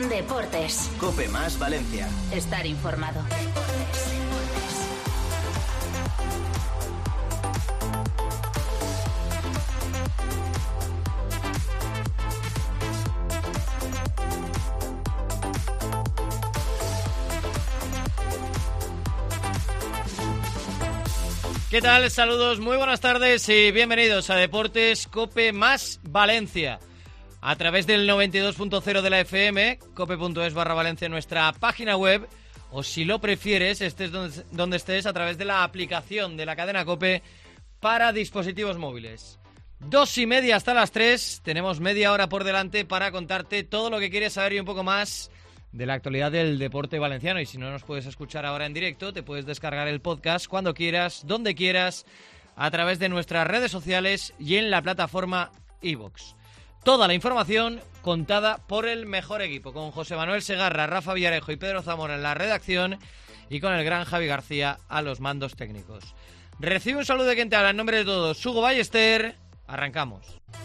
Deportes. COPE más Valencia. Estar informado. ¿Qué tal? Saludos, muy buenas tardes y bienvenidos a Deportes COPE más Valencia. A través del 92.0 de la FM, cope.es/Valencia, nuestra página web, o si lo prefieres, estés donde estés, a través de la aplicación de la cadena COPE para dispositivos móviles. 2:30 hasta las 3, tenemos media hora por delante para contarte todo lo que quieres saber y un poco más de la actualidad del deporte valenciano. Y si no nos puedes escuchar ahora en directo, te puedes descargar el podcast cuando quieras, donde quieras, a través de nuestras redes sociales y en la plataforma iVoox. Toda la información contada por el mejor equipo, con José Manuel Segarra, Rafa Villarejo y Pedro Zamora en la redacción y con el gran Javi García a los mandos técnicos. Recibe un saludo de quien te habla en nombre de todos, Hugo Ballester. Arrancamos.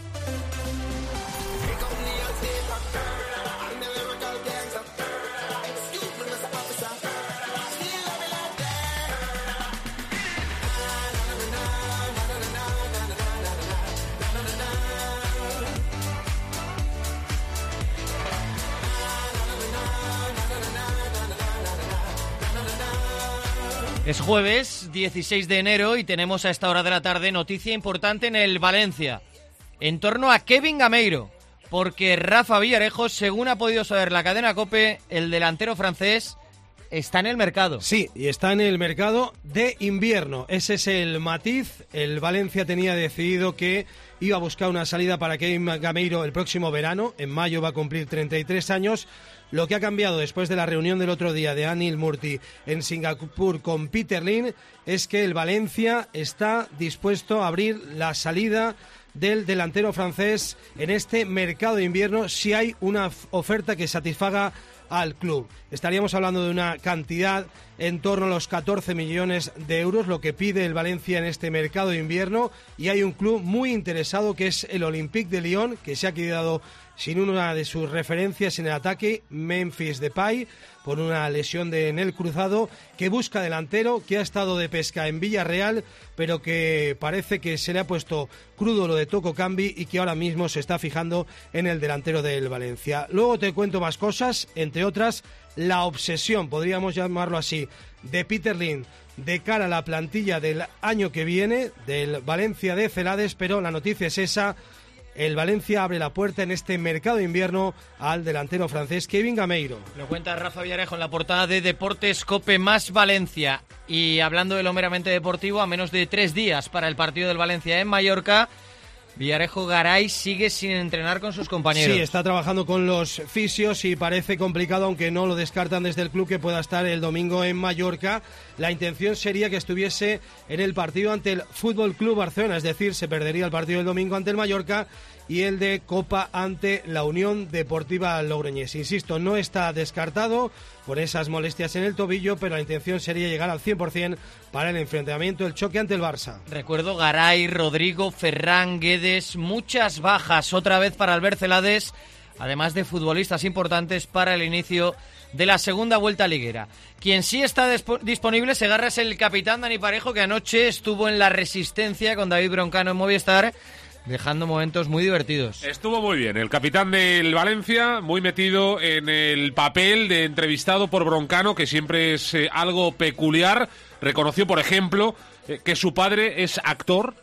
Es jueves 16 de enero y tenemos a esta hora de la tarde noticia importante en el Valencia, en torno a Kevin Gameiro, porque Rafa Villarejo, según ha podido saber la cadena COPE, el delantero francés está en el mercado. Sí, y está en el mercado de invierno. Ese es el matiz. El Valencia tenía decidido que iba a buscar una salida para Kevin Gameiro el próximo verano. En mayo va a cumplir 33 años. Lo que ha cambiado después de la reunión del otro día de Anil Murti en Singapur con Peter Lim es que el Valencia está dispuesto a abrir la salida del delantero francés en este mercado de invierno si hay una oferta que satisfaga al club. Estaríamos hablando de una cantidad en torno a los 14 millones de euros, lo que pide el Valencia en este mercado de invierno, y hay un club muy interesado que es el Olympique de Lyon, que se ha quedado sin una de sus referencias en el ataque, Memphis Depay, por una lesión en el cruzado, que busca delantero, que ha estado de pesca en Villarreal, pero que parece que se le ha puesto crudo lo de Toko Cambi y que ahora mismo se está fijando en el delantero del Valencia. Luego te cuento más cosas, entre otras, la obsesión, podríamos llamarlo así, de Peter Lim de cara a la plantilla del año que viene, del Valencia de Celades, pero la noticia es esa. El Valencia abre la puerta en este mercado de invierno al delantero francés Kevin Gameiro. Lo cuenta Rafa Villarejo en la portada de Deportes COPE más Valencia. Y hablando de lo meramente deportivo, a menos de 3 días para el partido del Valencia en Mallorca, Villarejo Garay sigue sin entrenar con sus compañeros. Sí, está trabajando con los fisios y parece complicado, aunque no lo descartan desde el club, que pueda estar el domingo en Mallorca. La intención sería que estuviese en el partido ante el Fútbol Club Barcelona, es decir, se perdería el partido del domingo ante el Mallorca y el de Copa ante la Unión Deportiva Logroñés. Insisto, no está descartado por esas molestias en el tobillo, pero la intención sería llegar al 100% para el enfrentamiento, el choque ante el Barça. Recuerdo Garay, Rodrigo, Ferran, Guedes, muchas bajas otra vez para Albert Celades, además de futbolistas importantes para el inicio de la segunda vuelta liguera. Quien sí está disponible, Segarra, es el capitán Dani Parejo, que anoche estuvo en la Resistencia con David Broncano en Movistar, dejando momentos muy divertidos. Estuvo muy bien, el capitán del Valencia, muy metido en el papel de entrevistado por Broncano, que siempre es algo peculiar. Reconoció, por ejemplo, que su padre es actor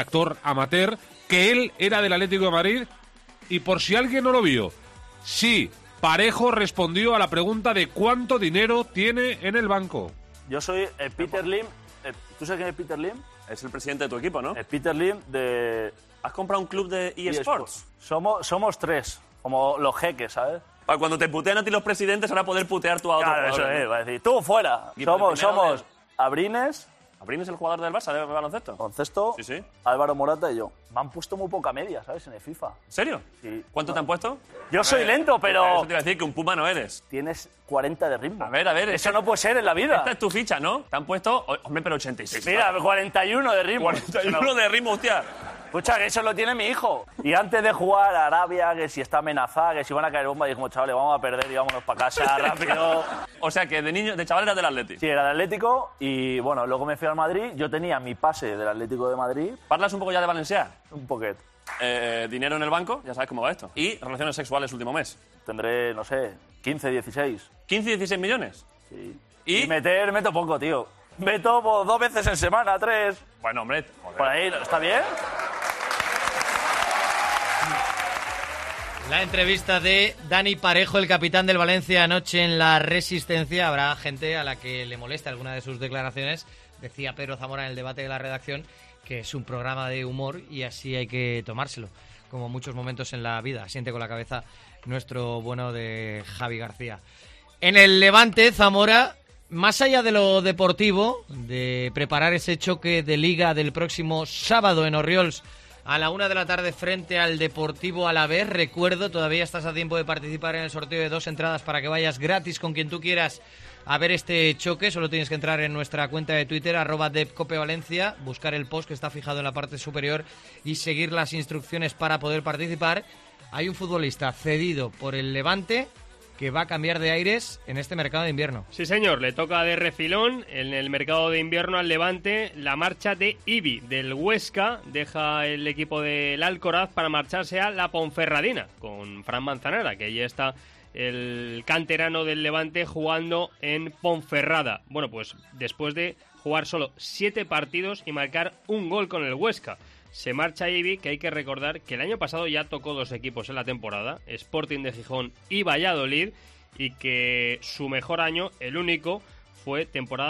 amateur, que él era del Atlético de Madrid, y por si alguien no lo vio, sí, Parejo respondió a la pregunta de cuánto dinero tiene en el banco. Yo soy Peter Lim. ¿Tú sabes quién es Peter Lim? Es el presidente de tu equipo, ¿no? Peter Lim de... ¿Has comprado un club de eSports? Somos 3, como los jeques, ¿sabes? Para cuando te putean a ti los presidentes, ahora poder putear tú a otro jugador. Claro, eso es, va a decir, tú fuera. Somos Abrines. ¿Abrines es el jugador del Barça de baloncesto? Baloncesto, sí. Álvaro Morata y yo. Me han puesto muy poca media, ¿sabes? En el FIFA. ¿En serio? Sí. ¿Cuánto te han puesto? Yo soy lento, pero... Eso te iba a decir que un puma no eres. Tienes 40 de ritmo. A ver. Eso no puede ser en la vida. Esta es tu ficha, ¿no? Te han puesto... Hombre, pero 86. Mira, 41 de ritmo. 41 de ritmo, hostia. Escucha, que eso lo tiene mi hijo. Y antes de jugar a Arabia, que si está amenazada, que si van a caer bombas, dijimos, chavales, vamos a perder y vámonos para casa rápido. O sea que de chaval eras del Atleti. Sí, era del Atlético y bueno, luego me fui al Madrid. Yo tenía mi pase del Atlético de Madrid. ¿Parlas un poco ya de Valencia? Un poquito. Dinero en el banco, ya sabes cómo va esto. Y relaciones sexuales último mes. Tendré, no sé, 15, 16. ¿15 y 16 millones? Sí. ¿Y? Meto poco, tío. Meto 2 veces en semana, 3. Bueno, hombre, joder. Por ahí, ¿está bien? La entrevista de Dani Parejo, el capitán del Valencia, anoche en La Resistencia. Habrá gente a la que le moleste alguna de sus declaraciones. Decía Pedro Zamora en el debate de la redacción que es un programa de humor y así hay que tomárselo, como muchos momentos en la vida. Siente con la cabeza nuestro bueno de Javi García. En el Levante, Zamora, más allá de lo deportivo, de preparar ese choque de liga del próximo sábado en Orriols a la 1 de la tarde frente al Deportivo Alavés. Recuerdo, todavía estás a tiempo de participar en el sorteo de 2 entradas para que vayas gratis con quien tú quieras a ver este choque. Solo tienes que entrar en nuestra cuenta de Twitter, @depcopevalencia, buscar el post que está fijado en la parte superior y seguir las instrucciones para poder participar. Hay un futbolista cedido por el Levante que va a cambiar de aires en este mercado de invierno. Sí, señor, le toca de refilón en el mercado de invierno al Levante la marcha de Ibi, del Huesca. Deja el equipo del Alcoraz para marcharse a la Ponferradina con Fran Manzanera, que ya está el canterano del Levante jugando en Ponferrada. Bueno, pues después de jugar solo 7 partidos y marcar un gol con el Huesca. Se marcha Ibi, que hay que recordar que el año pasado ya tocó 2 equipos en la temporada, Sporting de Gijón y Valladolid, y que su mejor año, el único, fue temporada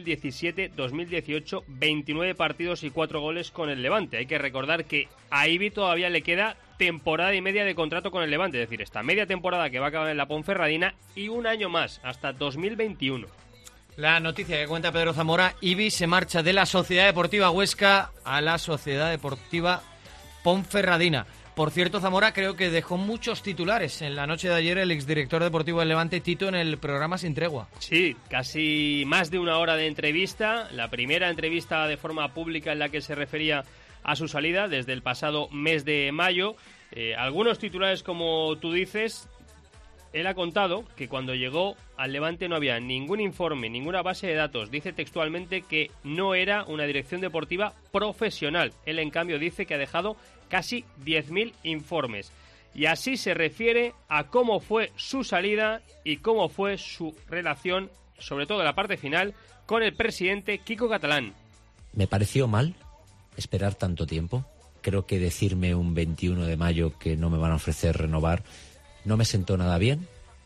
2017-2018, 29 partidos y 4 goles con el Levante. Hay que recordar que a Ibi todavía le queda temporada y media de contrato con el Levante, es decir, esta media temporada que va a acabar en la Ponferradina y un año más, hasta 2021. La noticia que cuenta Pedro Zamora: Ibi se marcha de la Sociedad Deportiva Huesca a la Sociedad Deportiva Ponferradina. Por cierto, Zamora creo que dejó muchos titulares en la noche de ayer el exdirector deportivo del Levante, Tito, en el programa Sin Tregua. Sí, casi más de 1 hora de entrevista, la primera entrevista de forma pública en la que se refería a su salida desde el pasado mes de mayo. Algunos titulares, como tú dices. Él ha contado que cuando llegó al Levante no había ningún informe, ninguna base de datos. Dice textualmente que no era una dirección deportiva profesional. Él, en cambio, dice que ha dejado casi 10.000 informes. Y así se refiere a cómo fue su salida y cómo fue su relación, sobre todo en la parte final, con el presidente Quico Catalán. Me pareció mal esperar tanto tiempo. Creo que decirme un 21 de mayo que no me van a ofrecer renovar no me sentó nada bien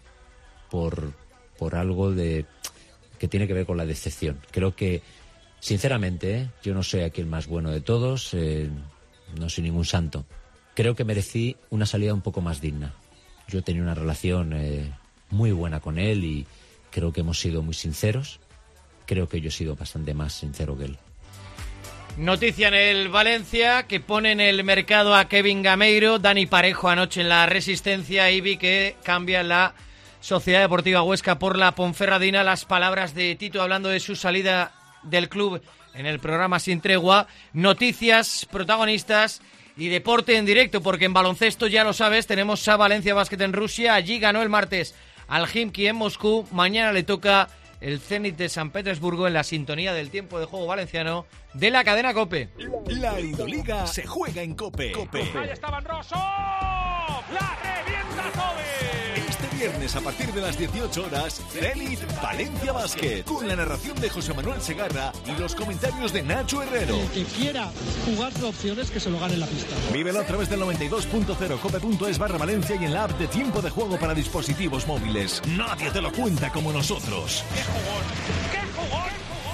por algo que tiene que ver con la decepción. Creo que, sinceramente, yo no soy aquí el más bueno de todos, no soy ningún santo. Creo que merecí una salida un poco más digna. Yo tenía una relación muy buena con él y creo que hemos sido muy sinceros. Creo que yo he sido bastante más sincero que él. Noticia en el Valencia que pone en el mercado a Kevin Gameiro. Dani Parejo anoche en La Resistencia. Ibi que cambia la Sociedad Deportiva Huesca por la Ponferradina. Las palabras de Tito hablando de su salida del club en el programa Sin Tregua. Noticias, protagonistas y deporte en directo, porque en baloncesto, ya lo sabes, tenemos a Valencia Basket en Rusia. Allí ganó el martes al Khimki en Moscú. Mañana le toca el Zenit de San Petersburgo en la sintonía del tiempo de juego valenciano de la cadena COPE. La Euroliga se juega en COPE. Ahí está Van Rossum, la revienta Kobe. Este viernes a partir de las 18 horas, Zenit Valencia Basket, con la narración de José Manuel Segarra y los comentarios de Nacho Herrero. El que quiera jugar de opciones, que se lo gane en la pista. Vívelo a través del 92.0 cope.es/Valencia y en la app de tiempo de juego para dispositivos móviles. Nadie te lo cuenta como nosotros. ¡Qué jugón! ¡Qué jugón!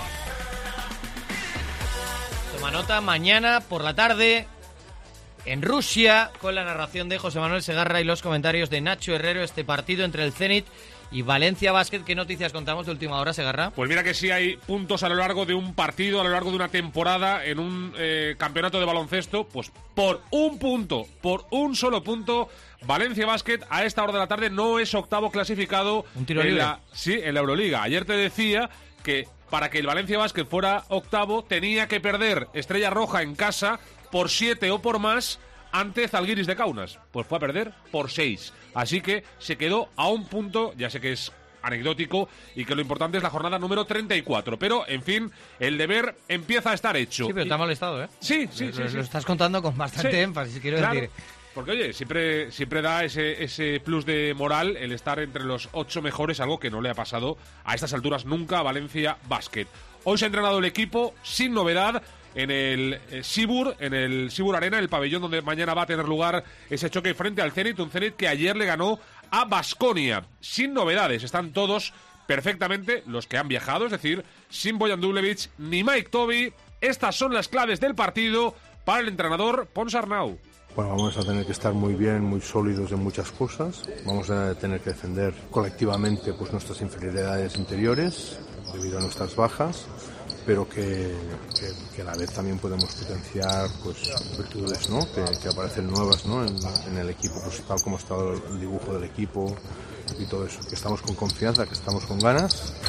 Toma nota, mañana por la tarde en Rusia, con la narración de José Manuel Segarra y los comentarios de Nacho Herrero, este partido entre el Zenit y Valencia Basket. ¿Qué noticias contamos de última hora, Segarra? Pues mira que sí hay puntos a lo largo de un partido, a lo largo de una temporada, en un campeonato de baloncesto, pues por un punto, por un solo punto, Valencia Basket a esta hora de la tarde no es octavo clasificado. Un tiro libre. En la Euroliga. Ayer te decía que para que el Valencia Basket fuera octavo tenía que perder Estrella Roja en casa por 7 o por más ante Zalgiris de Kaunas. Pues fue a perder por 6. Así que se quedó a un punto, ya sé que es anecdótico y que lo importante es la jornada número 34. Pero, en fin, el deber empieza a estar hecho. Sí, pero te ha molestado, ¿eh? Sí. Lo estás contando con bastante énfasis, quiero decir. Porque, oye, siempre da ese plus de moral el estar entre los 8 mejores, algo que no le ha pasado a estas alturas nunca a Valencia Basket. Hoy se ha entrenado el equipo sin novedad en el Sibur Arena, el pabellón donde mañana va a tener lugar ese choque frente al Zenit, un Zenit que ayer le ganó a Baskonia. Sin novedades, están todos perfectamente los que han viajado, es decir, sin Bojan Dublevic ni Mike Toby. Estas son las claves del partido para el entrenador Ponsarnau. Bueno, vamos a tener que estar muy bien, muy sólidos en muchas cosas. Vamos a tener que defender colectivamente pues nuestras inferioridades interiores debido a nuestras bajas, pero que a la vez también podemos potenciar pues virtudes, ¿no? que aparecen nuevas, ¿no? en el equipo, pues tal como está el dibujo del equipo y todo eso, que estamos con confianza, que estamos con ganas.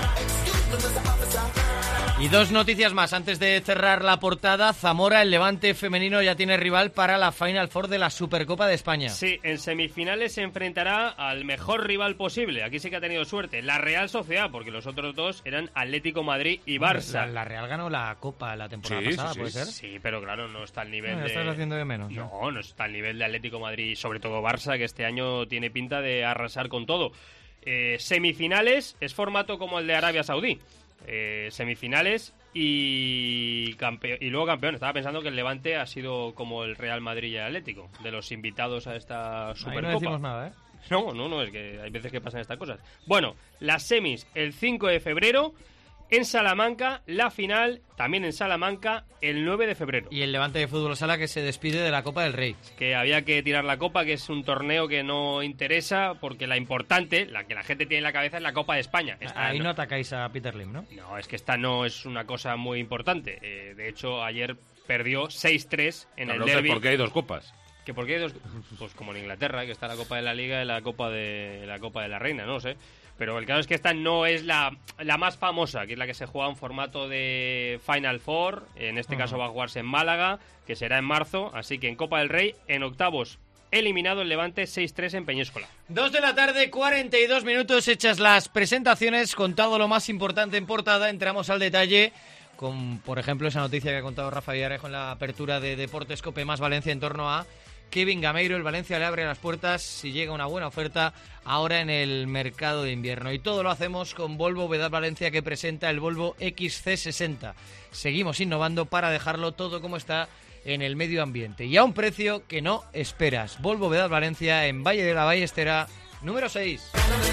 Y 2 noticias más antes de cerrar la portada. Zamora, el Levante femenino, ya tiene rival para la Final Four de la Supercopa de España. Sí, en semifinales se enfrentará al mejor rival posible. Aquí sí que ha tenido suerte, la Real Sociedad, porque los otros dos eran Atlético Madrid y Barça. La Real ganó la Copa la temporada pasada, ¿puede ser? Sí, pero claro, no está al nivel de... estás haciendo de menos. No está al nivel de Atlético Madrid y sobre todo Barça, que este año tiene pinta de arrasar con todo. Semifinales es formato como el de Arabia Saudí. Semifinales y luego campeón. Estaba pensando que el Levante ha sido como el Real Madrid y el Atlético, de los invitados a esta Supercopa. Ahí no decimos nada, ¿eh? No, es que hay veces que pasan estas cosas. Bueno, las semis el 5 de febrero en Salamanca, la final también en Salamanca el 9 de febrero. Y el Levante de Fútbol Sala que se despide de la Copa del Rey. Que había que tirar la Copa, que es un torneo que no interesa, porque la importante, la que la gente tiene en la cabeza, es la Copa de España. Ahí no atacáis a Peter Lim, ¿no? No, es que esta no es una cosa muy importante. De hecho, ayer perdió 6-3 en el derbi. ¿Por qué hay 2 copas? ¿Que por qué hay 2? Pues como en Inglaterra, que está la Copa de la Liga y la Copa de la Reina, no sé. Pero el caso es que esta no es la más famosa, que es la que se juega en formato de Final Four. En este caso va a jugarse en Málaga, que será en marzo. Así que en Copa del Rey, en octavos, eliminado el Levante 6-3 en Peñíscola. 2 de la tarde, 42 minutos, hechas las presentaciones, contado lo más importante en portada, entramos al detalle con, por ejemplo, esa noticia que ha contado Rafa Villarejo en la apertura de Deportes Cope Más Valencia en torno a Kevin Gameiro. El Valencia le abre las puertas si llega una buena oferta ahora en el mercado de invierno. Y todo lo hacemos con Volvo Vedad Valencia, que presenta el Volvo XC60. Seguimos innovando para dejarlo todo como está en el medio ambiente y a un precio que no esperas. Volvo Vedad Valencia en Valle de la Ballestera, número 6.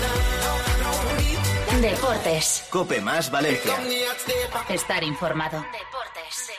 Deportes. Cope Más Valencia. Estar informado. Deportes.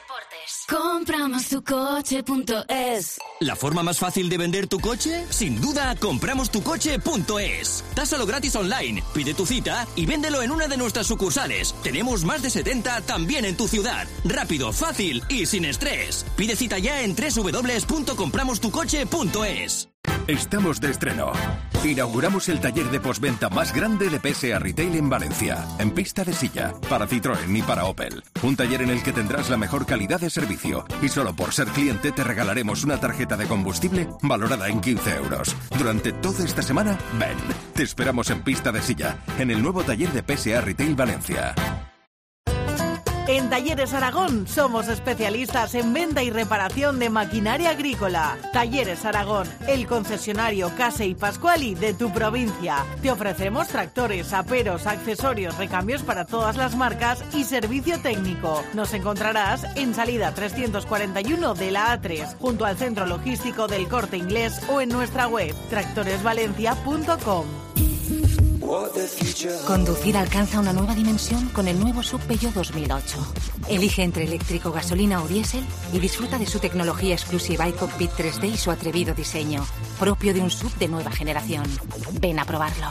Compramostucoche.es. ¿La forma más fácil de vender tu coche? Sin duda, compramostucoche.es. Tásalo gratis online, pide tu cita y véndelo en una de nuestras sucursales. Tenemos más de 70 también en tu ciudad. Rápido, fácil y sin estrés. Pide cita ya en www.compramostucoche.es. Estamos de estreno. Inauguramos el taller de postventa más grande de PSA Retail en Valencia, en Pista de Silla, para Citroën y para Opel. Un taller en el que tendrás la mejor calidad de servicio y solo por ser cliente te regalaremos una tarjeta de combustible valorada en 15 euros. Durante toda esta semana, ven. Te esperamos en Pista de Silla, en el nuevo taller de PSA Retail Valencia. En Talleres Aragón somos especialistas en venta y reparación de maquinaria agrícola. Talleres Aragón, el concesionario Casey Pascuali de tu provincia. Te ofrecemos tractores, aperos, accesorios, recambios para todas las marcas y servicio técnico. Nos encontrarás en salida 341 de la A3, junto al centro logístico del Corte Inglés o en nuestra web tractoresvalencia.com. Conducir alcanza una nueva dimensión con el nuevo SUV Peugeot 2008. Elige entre eléctrico, gasolina o diésel y disfruta de su tecnología exclusiva y cockpit 3D y su atrevido diseño, propio de un SUV de nueva generación. Ven a probarlo.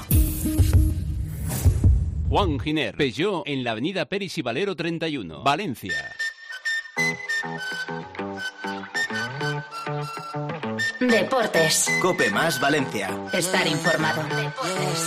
Juan Giner, Peugeot, en la avenida Peris y Valero 31, Valencia. Deportes. Cope Más Valencia. Estar informado. Deportes.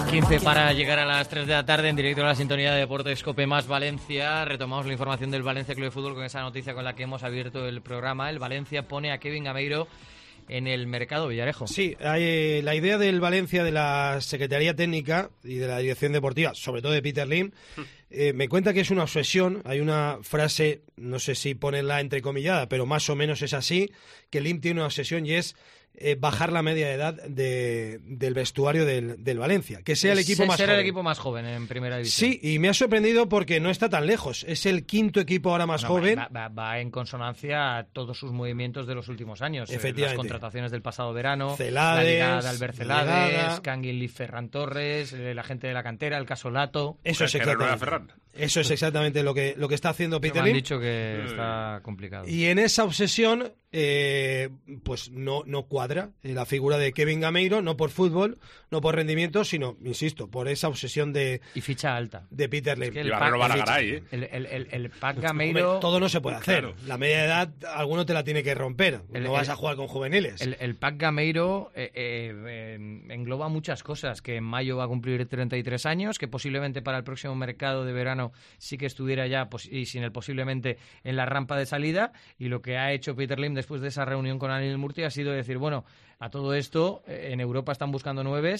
15 para llegar a las 3 de la tarde en directo a la sintonía de Deportes Cope más Valencia. Retomamos la información del Valencia Club de Fútbol con esa noticia con la que hemos abierto el programa. El Valencia pone a Kevin Gameiro en el mercado, Villarejo. Sí, hay, la idea del Valencia, de la Secretaría Técnica y de la Dirección Deportiva, sobre todo de Peter Lim, me cuenta que es una obsesión. Hay una frase, no sé si ponerla entrecomillada, pero más o menos es así, que Lim tiene una obsesión y es bajar la media de edad del vestuario del Valencia, que sea el equipo más joven. Ser el equipo más joven en primera división. Sí, y me ha sorprendido porque no está tan lejos. Es el quinto equipo ahora más joven. Va en consonancia a todos sus movimientos de los últimos años. Efectivamente. Las contrataciones del pasado verano, Celades, la llegada de Albert Celades, Canguilí, Ferran Torres, la gente de la cantera, el caso Lato. Eso es exactamente lo que está haciendo Peter Lim. Me han dicho que está complicado. Y en esa obsesión, pues no cuadra la figura de Kevin Gameiro, no por fútbol, no por rendimiento, sino, insisto, por esa obsesión y ficha alta de Peter Lim. Y va a renovar a Garay, el pack Gameiro... Todo no se puede hacer. Claro. La media edad, alguno te la tiene que romper. No vas a jugar con juveniles. El pack Gameiro engloba muchas cosas. Que en mayo va a cumplir 33 años, que posiblemente para el próximo mercado de verano sí que estuviera ya, y sin el posiblemente, en la rampa de salida. Y lo que ha hecho Peter Lim después de esa reunión con Anil Murti ha sido decir, bueno, a todo esto, en Europa están buscando 9.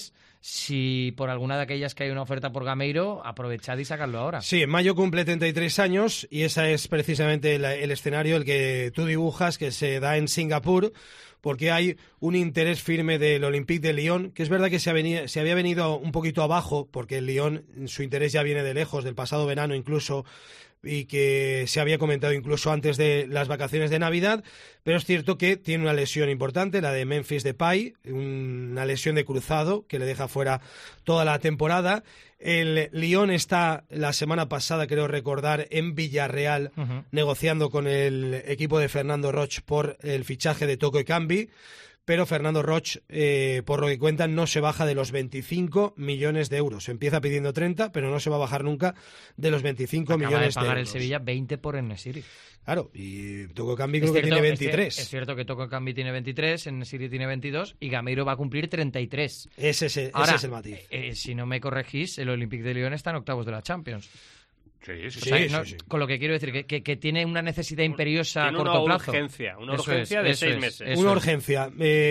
Si por alguna de aquellas que hay una oferta por Gameiro, aprovechad y sacadlo ahora. Sí, en mayo cumple 33 años y ese es precisamente el escenario el que tú dibujas, que se da en Singapur, porque hay un interés firme del Olympique de Lyon, que es verdad que se había venido un poquito abajo, porque el Lyon, su interés ya viene de lejos, del pasado verano incluso, y que se había comentado incluso antes de las vacaciones de Navidad, pero es cierto que tiene una lesión importante, la de Memphis Depay, una lesión de cruzado que le deja fuera toda la temporada. El Lyon está la semana pasada, creo recordar, en Villarreal, negociando con el equipo de Fernando Roch por el fichaje de Toko Ekambi, pero Fernando Roch, por lo que cuentan, no se baja de los 25 millones de euros. Empieza pidiendo 30, pero no se va a bajar nunca de los 25 millones de euros. Acaba de pagar el Sevilla 20 por En-Nesyri. Claro, y Toko Ekambi creo que tiene 23. Es cierto que Toko Ekambi tiene 23, En-Nesyri tiene 22 y Gameiro va a cumplir 33. Ese es el matiz. Si no me corregís, el Olympique de Lyon está en octavos de la Champions. Sí. Con lo que quiero decir, que tiene una necesidad imperiosa a corto plazo. Una urgencia de 6 meses. Una urgencia.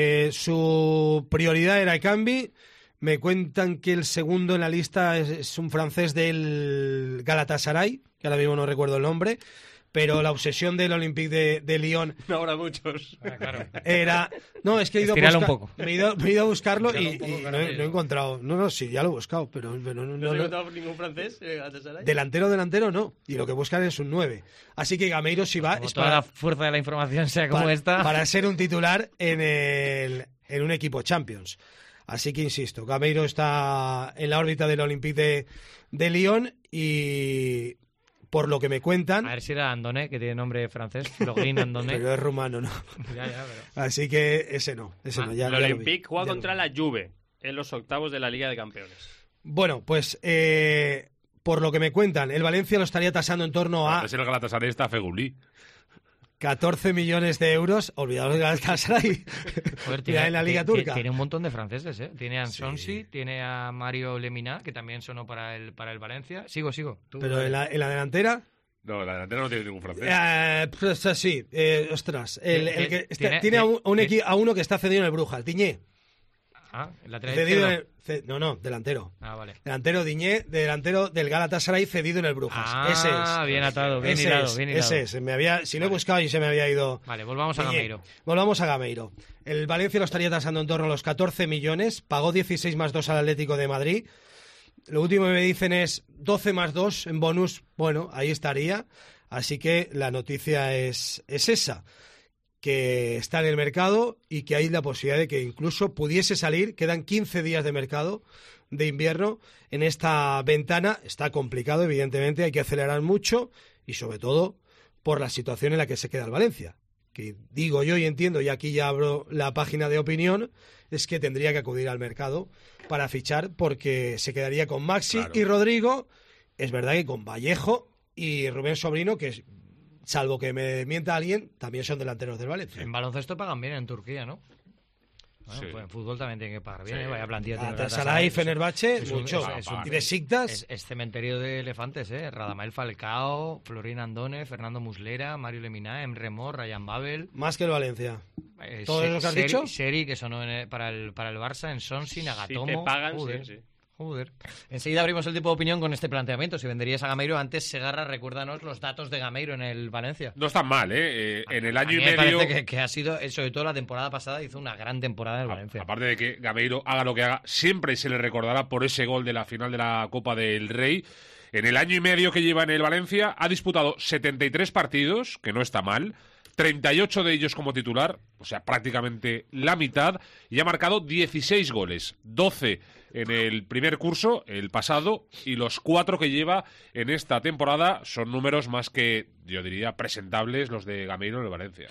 Su prioridad era Ekambi. Me cuentan que el segundo en la lista es un francés del Galatasaray, que ahora mismo no recuerdo el nombre, pero la obsesión del Olympique de Lyon... No habrá muchos. Claro. Era... No, es que he ido un poco. Me he ido a buscarlo y no he encontrado... No, sí, ya lo he buscado, pero no he encontrado ningún francés. Delantero no. Y lo que buscan es un 9. Así que Gameiro si va... Es toda la fuerza de la información sea como esta. Para ser un titular en un equipo Champions. Así que insisto, Gameiro está en la órbita del Olympique de Lyon y... Por lo que me cuentan... A ver si era Andone, que tiene nombre francés. Logrin Andone. Pero es rumano, ¿no? Pero... Así que ese no. El Olympique juega contra la Juve en los octavos de la Liga de Campeones. Bueno, pues por lo que me cuentan, el Valencia lo estaría tasando en torno a... Es el Galatasaray, está Fegulí. 14 millones de euros, olvidados del Galatasaray. En la Liga Turca. Tiene un montón de franceses, ¿eh? Tiene a Ansonsi, tiene a Mario Lemina, que también sonó para el Valencia. Sigo. Pero en la delantera... No, la delantera no tiene ningún francés. Pues sí, ostras. Tiene a uno que está cedido en el Brujas, Diñé. Lateral delantero. Vale. Delantero Diñé, delantero del Galatasaray cedido en el Brujas. Ese es. Bien atado, bien hilado. Ese es. Lo he buscado y se me había ido. Vale, volvamos a Gameiro. Volvamos a Gameiro. El Valencia lo estaría tasando en torno a los 14 millones. Pagó 16 más 2 al Atlético de Madrid. Lo último que me dicen es 12 más 2 en bonus. Bueno, ahí estaría. Así que la noticia es esa. Que está en el mercado y que hay la posibilidad de que incluso pudiese salir. Quedan 15 días de mercado de invierno en esta ventana. Está complicado, evidentemente, hay que acelerar mucho y sobre todo por la situación en la que se queda el Valencia. Que digo yo y entiendo, y aquí ya abro la página de opinión, es que tendría que acudir al mercado para fichar porque se quedaría con Maxi y Rodrigo. Es verdad que con Vallejo y Rubén Sobrino, que es... Salvo que me mienta alguien, también son delanteros del Valencia. En baloncesto pagan bien en Turquía, ¿no? Bueno, pues en fútbol también tiene que pagar bien, vaya plantilla. Galatasaray, Fenerbahce, mucho. Y Besiktas. Es cementerio de elefantes, Radamel Falcao, Florín Andone, Fernando Muslera, Mario Lemina, Emre Mor, Ryan Babel. Más que el Valencia. ¿Todo lo que has dicho? Seri, que sonó para el Barça, en Sonsi, Nagatomo. Si te pagan, sí. Joder. Enseguida abrimos el tipo de opinión con este planteamiento. Si venderías a Gameiro, antes, Segarra, recuérdanos los datos de Gameiro en el Valencia. No están mal, En el año y me medio... parece que ha sido, sobre todo la temporada pasada, hizo una gran temporada en el Valencia. Aparte de que Gameiro haga lo que haga, siempre se le recordará por ese gol de la final de la Copa del Rey. En el año y medio que lleva en el Valencia, ha disputado 73 partidos, que no está mal, 38 de ellos como titular, o sea, prácticamente la mitad, y ha marcado 16 goles, 12 en el primer curso, el pasado, y los 4 que lleva en esta temporada son números más que, yo diría, presentables los de Gameiro en el Valencia.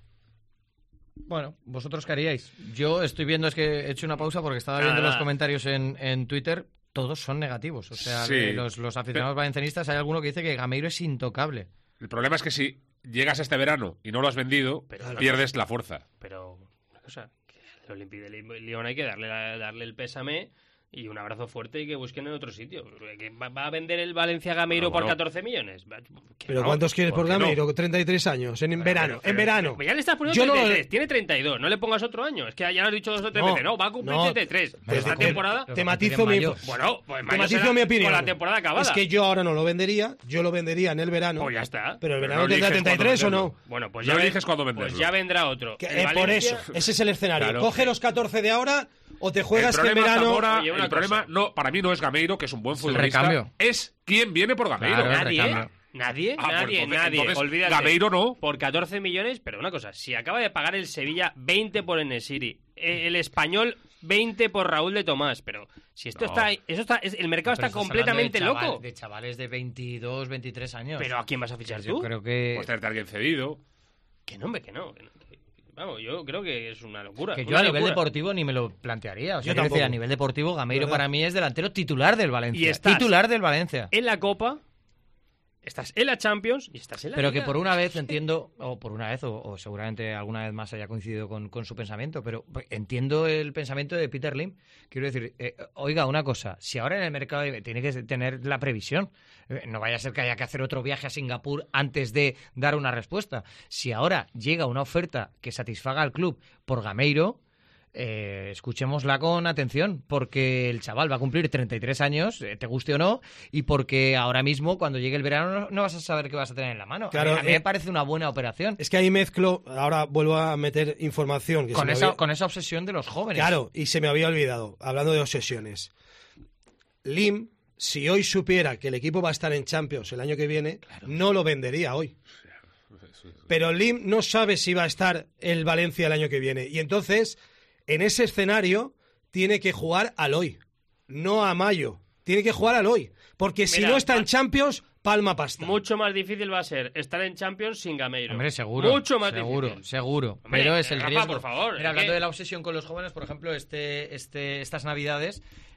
Bueno, ¿vosotros qué haríais? Yo estoy viendo, es que he hecho una pausa porque estaba viendo los comentarios en Twitter, todos son negativos. O sea, sí, los aficionados valencianistas, hay alguno que dice que Gameiro es intocable. El problema es que si llegas este verano y no lo has vendido, pierdes la fuerza. Pero, una cosa, que al Olympique de Lyon hay que darle el pésame y un abrazo fuerte y que busquen en otro sitio. ¿Que ¿Va a vender el Valencia Gameiro por 14 millones? ¿Pero no? ¿Cuántos quieres por Gameiro? No. 33 años, en verano. En verano. Ya le estás poniendo 33, tiene 32, no le pongas otro año. Es que ya lo has dicho 2 o 3 veces. No, va a cumplir 33. Esta temporada... Te matizo mi... Bueno, pues te matizo mi opinión. Con la temporada acabada. Es que yo ahora no lo vendería, yo lo vendería en el verano. Pues ya está. Pero el verano tendrá 33 o no. Bueno, pues ya eliges cuándo venderlo. Pues ya vendrá otro. Por eso, ese es el escenario. Claro. Coge los 14 de ahora o te juegas que en verano... Zamora, el problema para mí no es Gameiro, que es un buen futbolista. Es quién viene por Gameiro. Claro, Nadie. Olvídate. Gameiro no. Por 14 millones, pero una cosa, si acaba de pagar el Sevilla 20 por En-Nesyri, el Español 20 por Raúl de Tomás, pero si esto el mercado está completamente loco. De chavales de 22, 23 años. ¿Pero a quién vas a fichar tú? Yo creo que... Puedes traerte a alguien cedido. Que no. Vamos, yo creo que es una locura. Que yo a nivel deportivo ni me lo plantearía. O sea, yo decir, a nivel deportivo, Gameiro para mí es delantero titular del Valencia. Y titular del Valencia. En la Copa, estás en la Champions y estás en la Pero Liga. Que por una vez entiendo, o seguramente alguna vez más haya coincidido con su pensamiento, pero entiendo el pensamiento de Peter Lim. Quiero decir, oiga, una cosa, si ahora en el mercado tiene que tener la previsión, no vaya a ser que haya que hacer otro viaje a Singapur antes de dar una respuesta. Si ahora llega una oferta que satisfaga al club por Gameiro, escuchémosla con atención, porque el chaval va a cumplir 33 años, te guste o no, y porque ahora mismo, cuando llegue el verano, no vas a saber qué vas a tener en la mano. Claro, a mí me parece una buena operación. Es que ahí mezclo, ahora vuelvo a meter información. Que con esa obsesión de los jóvenes. Claro, y se me había olvidado, hablando de obsesiones. Lim, si hoy supiera que el equipo va a estar en Champions el año que viene, no lo vendería hoy. Pero Lim no sabe si va a estar el Valencia el año que viene. Y entonces, en ese escenario, tiene que jugar al hoy, no a mayo. Tiene que jugar al hoy. Porque si no está en Champions, palma pasta. Mucho más difícil va a ser estar en Champions sin Gameiro. Hombre, seguro. Mucho más difícil. Seguro. Hombre, pero es el Rafa, riesgo. Por favor. Mira, hablando de la obsesión con los jóvenes, por ejemplo, estas Navidades...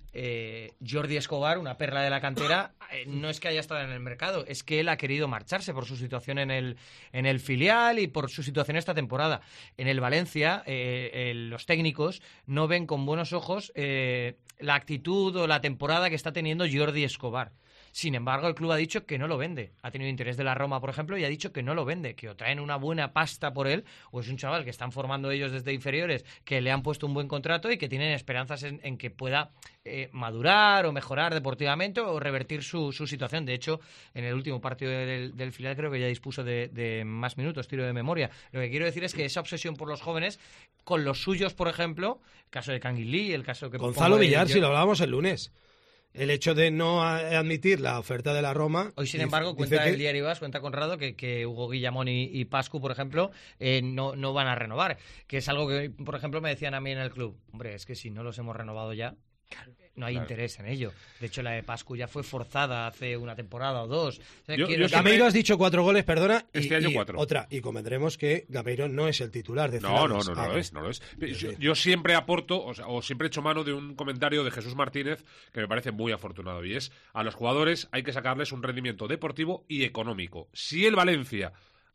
Jordi Escobar, una perla de la cantera, no es que haya estado en el mercado, es que él ha querido marcharse por su situación en el filial y por su situación esta temporada. En el Valencia, los técnicos no ven con buenos ojos la actitud o la temporada que está teniendo Jordi Escobar. Sin embargo, el club ha dicho que no lo vende. Ha tenido interés de la Roma, por ejemplo, y ha dicho que no lo vende, que o traen una buena pasta por él, o es un chaval que están formando ellos desde inferiores, que le han puesto un buen contrato y que tienen esperanzas en que pueda madurar o mejorar deportivamente o revertir su situación. De hecho, en el último partido del filial creo que ya dispuso de más minutos, tiro de memoria. Lo que quiero decir es que esa obsesión por los jóvenes, con los suyos, por ejemplo, el caso de Canguilí, el caso que... Gonzalo Villar, si lo hablábamos el lunes. El hecho de no admitir la oferta de la Roma... Hoy, sin embargo, cuenta el diario AS, cuenta Conrado, que Hugo Guillamón y Pascu, por ejemplo, no van a renovar. Que es algo que, por ejemplo, me decían a mí en el club. Hombre, es que si no los hemos renovado ya, no hay interés en ello. De hecho, la de Pascu ya fue forzada hace una temporada o dos. O sea, Gameiro has dicho 4 goles, perdona. Este año 4. Otra, y convendremos que Gameiro no es el titular de No lo es. Yo siempre aporto, o siempre echo mano de un comentario de Jesús Martínez que me parece muy afortunado, y es: a los jugadores hay que sacarles un rendimiento deportivo y económico. Si el Valencia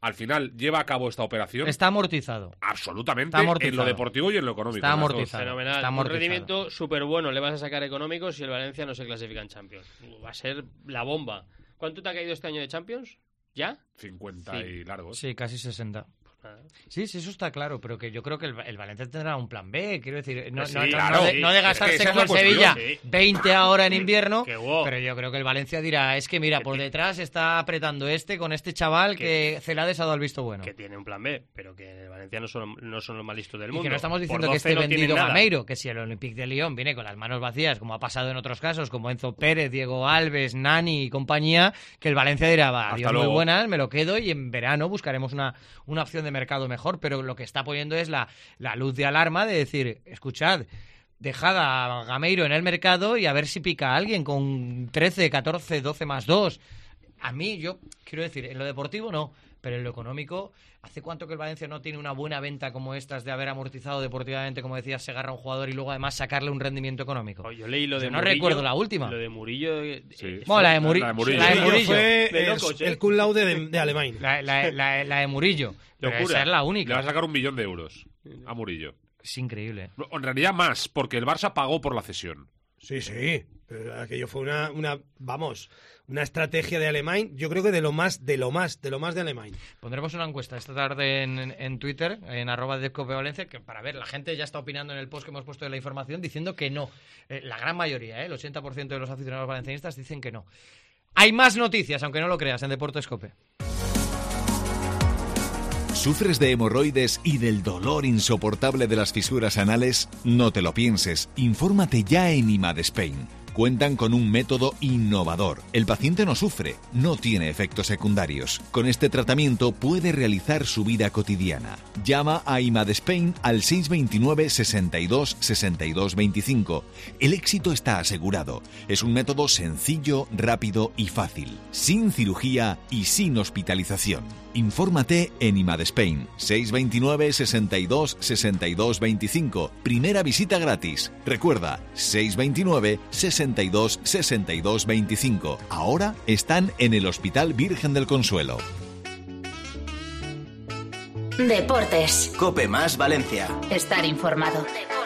al final lleva a cabo esta operación. Está amortizado. Absolutamente, Está amortizado. en lo deportivo y en lo económico. Está amortizado. Fenomenal. Está Un amortizado. rendimiento súper bueno le vas a sacar económico si el Valencia no se clasifica en Champions. Va a ser la bomba. ¿Cuánto te ha caído este año de Champions? ¿Ya? 50 Sí. y largos. Sí, casi 60. Sí, eso está claro, pero que yo creo que el Valencia tendrá un plan B, quiero decir, no de gastarse como el Sevilla 20 ahora en invierno, pero yo creo que el Valencia dirá, es que mira, por detrás está apretando con este chaval que Celades ha dado el visto bueno. Que tiene un plan B, pero que el Valencia no son los más listos del Y mundo. que no estamos diciendo que esté vendido Gameiro, que si el Olympique de Lyon viene con las manos vacías, como ha pasado en otros casos, como Enzo Pérez, Diego Alves, Nani y compañía, que el Valencia dirá, va, adiós, muy buenas, me lo quedo y en verano buscaremos una opción de mercado mejor, pero lo que está poniendo es la luz de alarma de decir, escuchad, dejad a Gameiro en el mercado y a ver si pica a alguien con 13, 14, 12 más 2. A mí, yo quiero decir, en lo deportivo no, pero en lo económico, ¿hace cuánto que el Valencia no tiene una buena venta como estas de haber amortizado deportivamente, como decías, Segarra a un jugador y luego además sacarle un rendimiento económico? Yo leí lo de no Murillo, recuerdo la última. Lo de Murillo... Bueno, la de Murillo fue de locos, el cum laude de Alemania. La de Murillo. Pero esa es la única. Le va a sacar 1 millón de euros a Murillo. Es increíble. En realidad más, porque el Barça pagó por la cesión. Sí. Pero aquello fue una estrategia de Alemania, yo creo que de lo más de Alemania. Pondremos una encuesta esta tarde en Twitter, en @DescopeValencia, que para ver, la gente ya está opinando en el post que hemos puesto de la información, diciendo que no. La gran mayoría, el 80% de los aficionados valencianistas dicen que no. Hay más noticias, aunque no lo creas, en Deportes Cope. ¿Sufres de hemorroides y del dolor insoportable de las fisuras anales? No te lo pienses, infórmate ya en IMAD Spain. Cuentan con un método innovador. El paciente no sufre, no tiene efectos secundarios. Con este tratamiento puede realizar su vida cotidiana. Llama a IMAD Spain al 629 62 62 25. El éxito está asegurado. Es un método sencillo, rápido y fácil, sin cirugía y sin hospitalización. Infórmate en IMAD Spain, 629 62 62 25. Primera visita gratis. Recuerda, 629 62 62 25. Ahora están en el Hospital Virgen del Consuelo. Deportes. Cope más Valencia. Estar informado.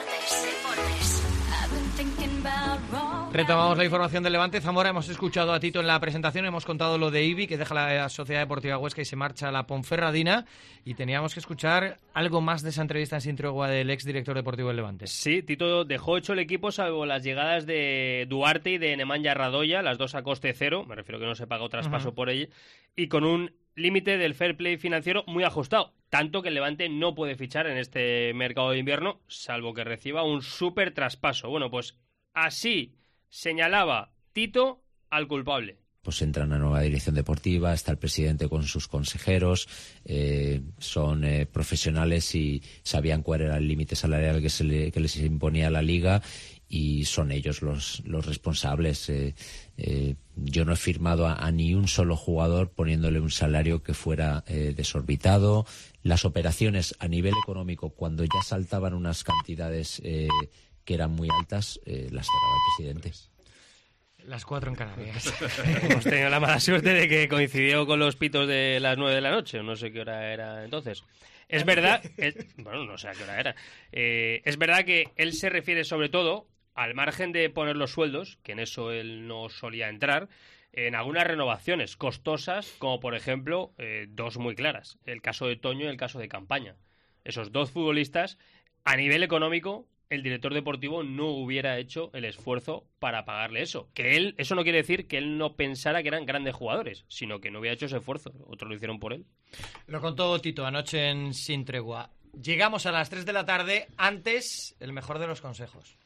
Retomamos la información del Levante. Zamora, hemos escuchado a Tito en la presentación, hemos contado lo de Ibi, que deja la Sociedad Deportiva Huesca y se marcha a la Ponferradina, y teníamos que escuchar algo más de esa entrevista en Sin Tregua del exdirector deportivo del Levante. Sí, Tito dejó hecho el equipo salvo las llegadas de Duarte y de Nemanja Radoya, las dos a coste cero, me refiero que no se pagó traspaso por ella, y con un límite del fair play financiero muy ajustado, tanto que el Levante no puede fichar en este mercado de invierno, salvo que reciba un súper traspaso. Bueno, pues así señalaba Tito al culpable. Pues entra una nueva dirección deportiva, está el presidente con sus consejeros, son profesionales y sabían cuál era el límite salarial que les imponía la Liga, y son ellos los responsables. Yo no he firmado a ni un solo jugador poniéndole un salario que fuera desorbitado. Las operaciones a nivel económico, cuando ya saltaban unas cantidades que eran muy altas, las cerraba el presidente. Las 4 en Canarias. Hemos tenido la mala suerte de que coincidió con los pitos de las 9 de la noche, no sé qué hora era entonces. Es verdad, bueno, no sé a qué hora era. Es verdad que él se refiere sobre todo, al margen de poner los sueldos, que en eso él no solía entrar, en algunas renovaciones costosas, como por ejemplo dos muy claras, el caso de Toño y el caso de Campaña. Esos dos futbolistas, a nivel económico, el director deportivo no hubiera hecho el esfuerzo para pagarle eso. Eso no quiere decir que él no pensara que eran grandes jugadores, sino que no hubiera hecho ese esfuerzo. Otros lo hicieron por él. Lo contó Tito anoche en Sin Tregua. Llegamos a las 3 de la tarde, antes el mejor de los consejos.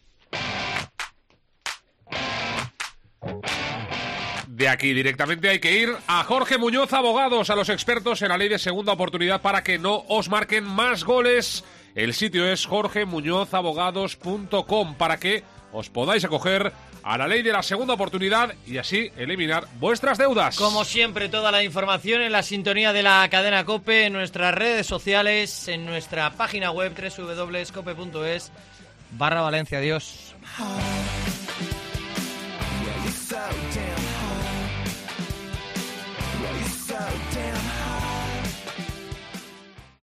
De aquí directamente hay que ir a Jorge Muñoz Abogados, a los expertos en la ley de segunda oportunidad para que no os marquen más goles. El sitio es jorgemuñozabogados.com para que os podáis acoger a la ley de la segunda oportunidad y así eliminar vuestras deudas. Como siempre, toda la información en la sintonía de la cadena COPE, en nuestras redes sociales, en nuestra página web www.cope.es/Valencia. Adiós.